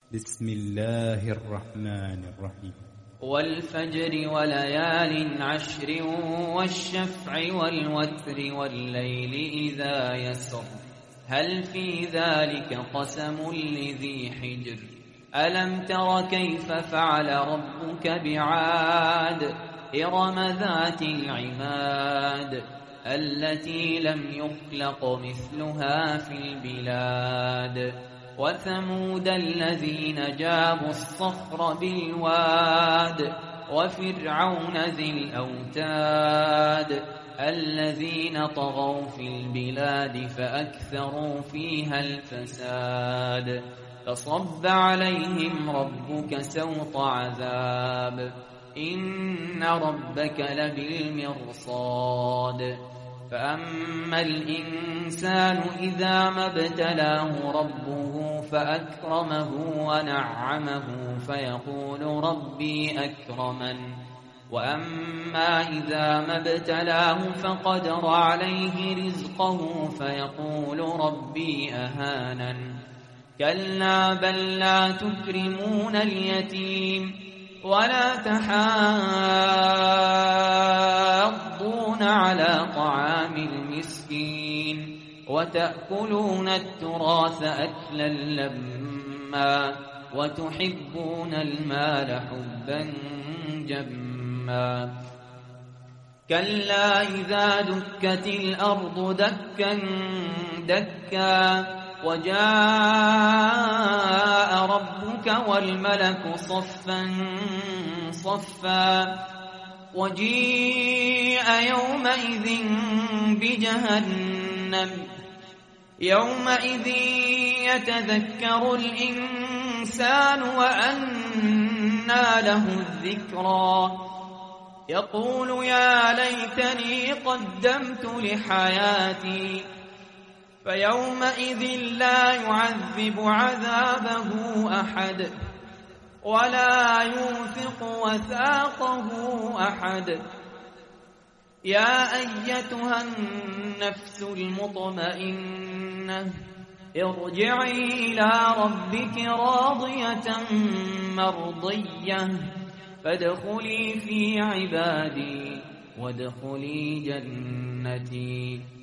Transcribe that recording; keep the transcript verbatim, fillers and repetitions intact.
بسم الله الرحمن الرحيم. والفجر وليال عشر والشفع والوتر والليل إذا يسر هل في ذلك قسم لذي حجر ألم تر كيف فعل ربك بعاد إرم ذات العماد التي لم يخلق مثلها في البلاد وثمود الذين جابوا الصخر بالواد وفرعون ذي الأوتاد الذين طغوا في البلاد فأكثروا فيها الفساد فصب عليهم ربك سوط عذاب إن ربك لبالمرصاد فأما الإنسان إذا ما ابتلاه ربه فأكرمه ونعمه فيقول ربي أكرمن وأما إذا ما ابتلاه فقدر عليه رزقه فيقول ربي أهانن كلا بل لا تكرمون اليتيم ولا تحاضون على طعام المسكين وتأكلون التراث أكلا لما وتحبون المال حبا جما كلا إذا دكت الأرض دكا دكا وجاء ربك والملك صفا صفا وجيء يومئذ بجهنم يومئذ يتذكر الإنسان وأنى له الذكرى يقول يا ليتني قدمت لحياتي فيومئذ لا يعذب عذابه أحد ولا يوثق وثاقه أحد يا أيتها النفس المطمئنة ارجعي إلى ربك راضية مرضية فادخلي في عبادي وادخلي جنتي.